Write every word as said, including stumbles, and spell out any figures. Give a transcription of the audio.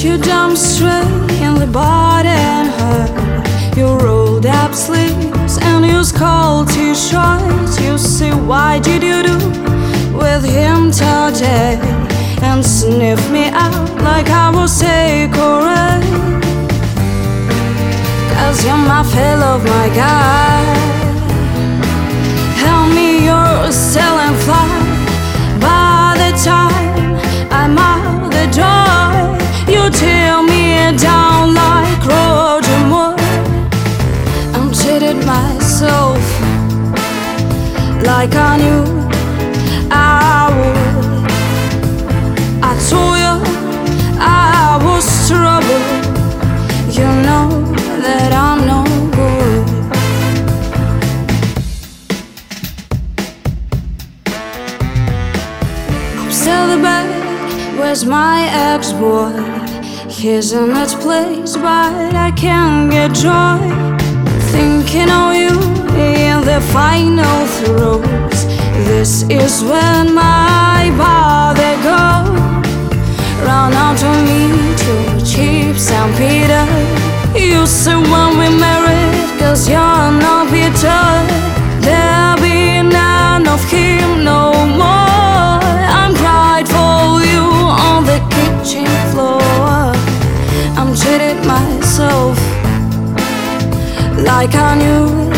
You jumped straight in the body and hurt. You rolled up sleeves and used cold t-shirts. You say, why did you do with him today? And sniff me out like I was sacred. Cause you're my fellow, my guy. Tell me you're still in flight. By the time I'm out the door, you tear me down like Roger Moore. I'm cheated myself like I knew I would. I told you I was trouble. You know that I'm no good. I'm still the bed. Where's my ex-boy? He's in its place, but I can't get joy. Thinking of you in the final throes. This is when my body goes. Run out to meet you, cheap Saint Peter. You say when we married, cause you're not bitter. There'll be none of him no more. I'm cried for you on the kitchen floor. I'm cheated myself like I knew